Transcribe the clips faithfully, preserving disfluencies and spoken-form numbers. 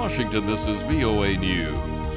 Washington, this is V O A News.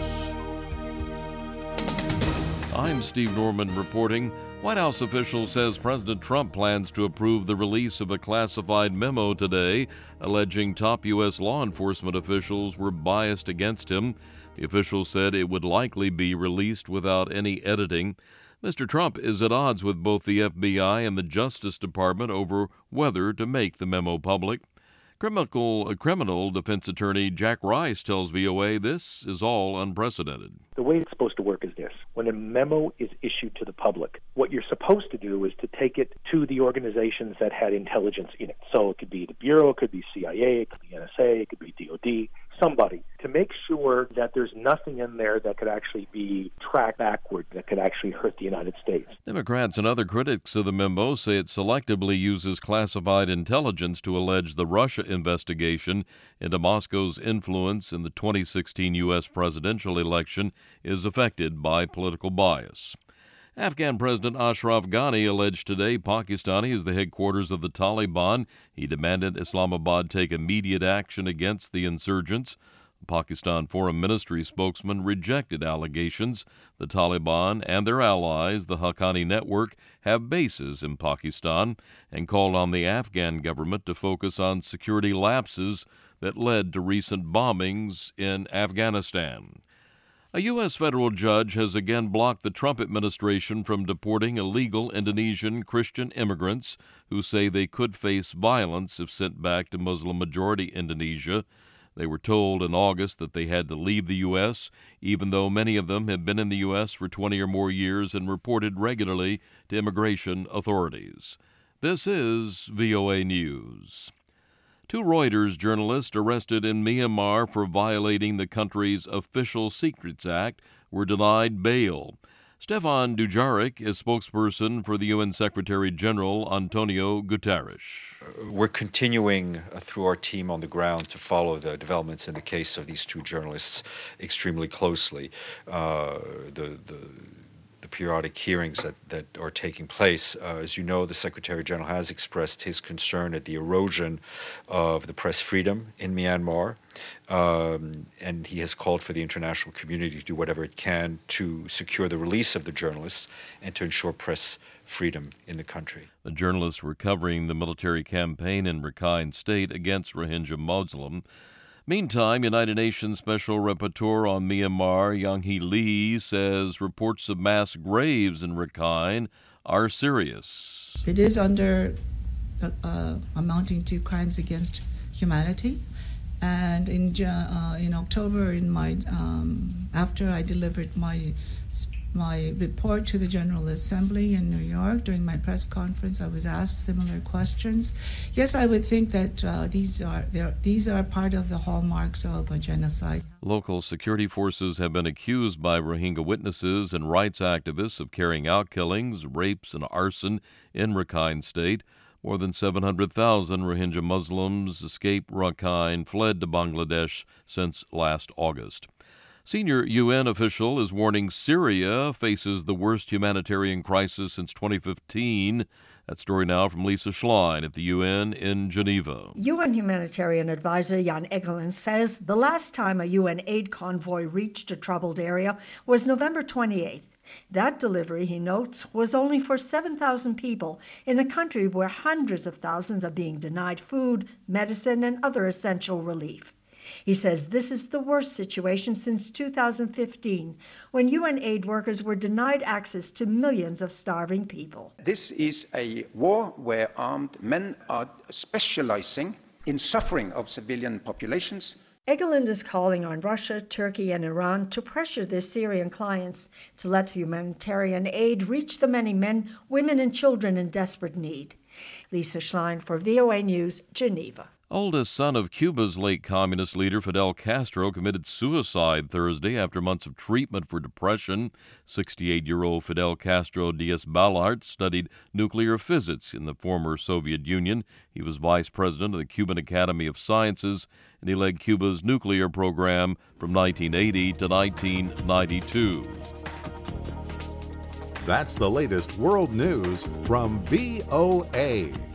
I'm Steve Norman reporting. White House official says President Trump plans to approve the release of a classified memo today alleging top U S law enforcement officials were biased against him. The official said it would likely be released without any editing. Mister Trump is at odds with both the F B I and the Justice Department over whether to make the memo public. Criminal, criminal defense attorney Jack Rice tells V O A this is all unprecedented. The way it's supposed to work is this. When a memo is issued to the public, what you're supposed to do is to take it to the organizations that had intelligence in it. So it could be the Bureau, it could be C I A, it could be N S A, it could be D O D, somebody, to make sure that there's nothing in there that could actually be tracked backward, that could actually hurt the United States. Democrats and other critics of the memo say it selectively uses classified intelligence to allege the Russia investigation into Moscow's influence in the twenty sixteen U S presidential election is affected by political bias. Afghan President Ashraf Ghani alleged today Pakistani is the headquarters of the Taliban. He demanded Islamabad take immediate action against the insurgents. A Pakistan Foreign Ministry spokesman rejected allegations. The Taliban and their allies, the Haqqani Network, have bases in Pakistan and called on the Afghan government to focus on security lapses that led to recent bombings in Afghanistan. A U S federal judge has again blocked the Trump administration from deporting illegal Indonesian Christian immigrants who say they could face violence if sent back to Muslim-majority Indonesia. They were told in August that they had to leave the U S, even though many of them have been in the U S for twenty or more years and reported regularly to immigration authorities. This is V O A News. Two Reuters journalists arrested in Myanmar for violating the country's Official Secrets Act were denied bail. Stefan Dujarric is spokesperson for the U N Secretary-General Antonio Guterres. We're continuing uh, through our team on the ground to follow the developments in the case of these two journalists extremely closely. Uh, the, the The periodic hearings that, that are taking place. Uh, as you know, the Secretary General has expressed his concern at the erosion of the press freedom in Myanmar, um, and he has called for the international community to do whatever it can to secure the release of the journalists and to ensure press freedom in the country. The journalists were covering the military campaign in Rakhine State against Rohingya Muslims. Meantime, United Nations Special Rapporteur on Myanmar, Yanghee Lee, says reports of mass graves in Rakhine are serious. It is under uh, uh, amounting to crimes against humanity. And in uh, in October, in my um, after I delivered my my report to the General Assembly in New York during my press conference, I was asked similar questions. Yes, I would think that uh, these are these are part of the hallmarks of a genocide. Local security forces have been accused by Rohingya witnesses and rights activists of carrying out killings, rapes, and arson in Rakhine State. More than seven hundred thousand Rohingya Muslims escaped Rakhine, fled to Bangladesh since last August. Senior U N official is warning Syria faces the worst humanitarian crisis since twenty fifteen. That story now from Lisa Schlein at the U N in Geneva. U N humanitarian advisor Jan Egeland says the last time a U N aid convoy reached a troubled area was November twenty-eighth. That delivery, he notes, was only for seven thousand people in a country where hundreds of thousands are being denied food, medicine, and other essential relief. He says this is the worst situation since two thousand fifteen, when U N aid workers were denied access to millions of starving people. This is a war where armed men are specializing in suffering of civilian populations. Egeland is calling on Russia, Turkey, and Iran to pressure their Syrian clients to let humanitarian aid reach the many men, women, and children in desperate need. Lisa Schlein for V O A News, Geneva. Oldest son of Cuba's late communist leader Fidel Castro committed suicide Thursday after months of treatment for depression. sixty-eight-year-old Fidel Castro Diaz-Balart studied nuclear physics in the former Soviet Union. He was vice president of the Cuban Academy of Sciences, and he led Cuba's nuclear program from nineteen eighty to nineteen ninety-two. That's the latest world news from V O A.